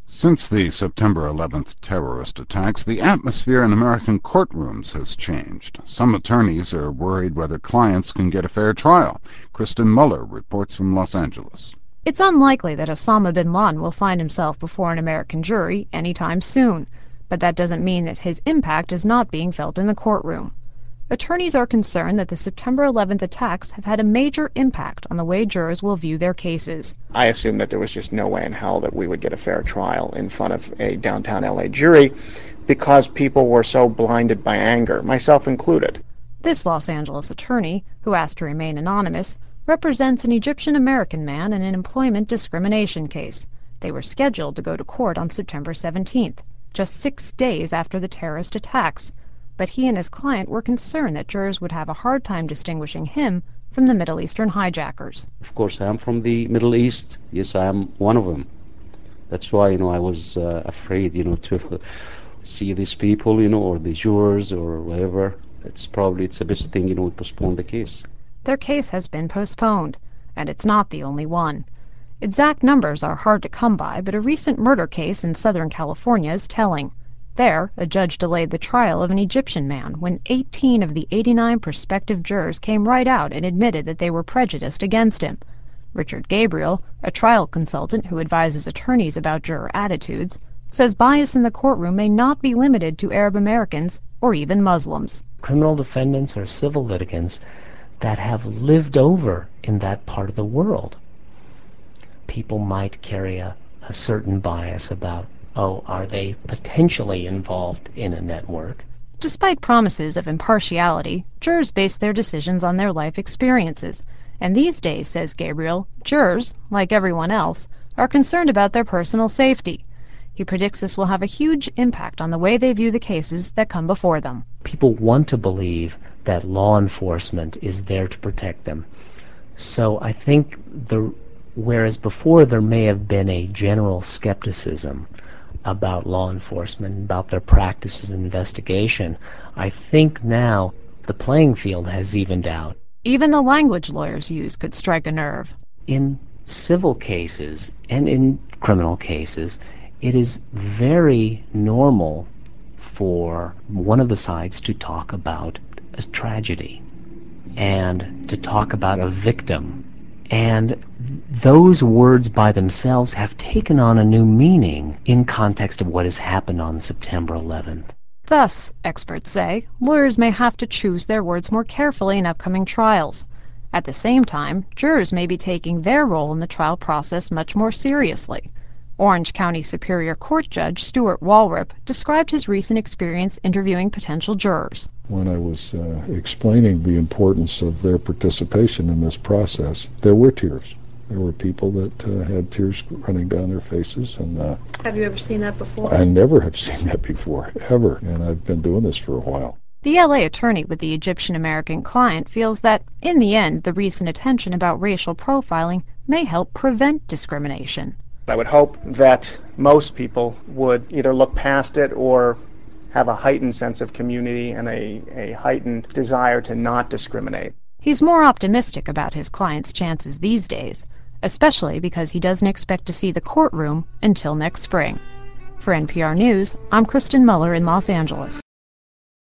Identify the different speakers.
Speaker 1: Since the September 11th terrorist attacks, the atmosphere in American courtrooms has changed. Some attorneys are worried whether clients can get a fair trial. Kristen Muller reports from Los Angeles.
Speaker 2: It's unlikely that Osama bin Laden will find himself before an American jury anytime soon, but that doesn't mean that his impact is not being felt in the courtroom. Attorneys are concerned that the September 11th attacks have had a major impact on the way jurors will view their cases.
Speaker 3: I assumed that there was just no way in hell that we would get a fair trial in front of a downtown LA jury because people were so blinded by anger, myself included.
Speaker 2: This Los Angeles attorney, who asked to remain anonymous, represents an Egyptian-American man in an employment discrimination case. They were scheduled to go to court on September 17th, just 6 days after the terrorist attacks. But he and his client were concerned that jurors would have a hard time distinguishing him from the Middle Eastern hijackers.
Speaker 4: Of course, I am from the Middle East. Yes, I am one of them. That's why, I was afraid, to see these people, or the jurors or whatever. It's the best thing, we postpone the case.
Speaker 2: Their case has been postponed, and it's not the only one. Exact numbers are hard to come by, but a recent murder case in Southern California is telling. There, a judge delayed the trial of an Egyptian man when 18 of the 89 prospective jurors came right out and admitted that they were prejudiced against him. Richard Gabriel, a trial consultant who advises attorneys about juror attitudes, says bias in the courtroom may not be limited to Arab Americans or even Muslims.
Speaker 5: Criminal defendants are civil litigants that have lived over in that part of the world. People might carry a certain bias about, are they potentially involved in a network?
Speaker 2: Despite promises of impartiality, jurors base their decisions on their life experiences. And these days, says Gabriel, jurors, like everyone else, are concerned about their personal safety. He predicts this will have a huge impact on the way they view the cases that come before them.
Speaker 5: People want to believe that law enforcement is there to protect them. So I think whereas before there may have been a general skepticism about law enforcement, about their practices and investigation, I think now the playing field has evened out.
Speaker 2: Even the language lawyers use could strike a nerve.
Speaker 5: In civil cases and in criminal cases, it is very normal for one of the sides to talk about a tragedy and to talk about a victim. And those words by themselves have taken on a new meaning in context of what has happened on September 11th.
Speaker 2: Thus, experts say, lawyers may have to choose their words more carefully in upcoming trials. At the same time, jurors may be taking their role in the trial process much more seriously. Orange County Superior Court Judge Stuart Walrip described his recent experience interviewing potential jurors.
Speaker 6: When I was explaining the importance of their participation in this process, there were tears. There were people that had tears running down their faces. And
Speaker 2: have you ever seen that before?
Speaker 6: I never have seen that before, ever. And I've been doing this for a while.
Speaker 2: The LA attorney with the Egyptian-American client feels that, in the end, the recent attention about racial profiling may help prevent discrimination.
Speaker 3: I would hope that most people would either look past it or have a heightened sense of community and a heightened desire to not discriminate.
Speaker 2: He's more optimistic about his client's chances these days, especially because he doesn't expect to see the courtroom until next spring. For NPR News, I'm Kristen Muller in Los Angeles.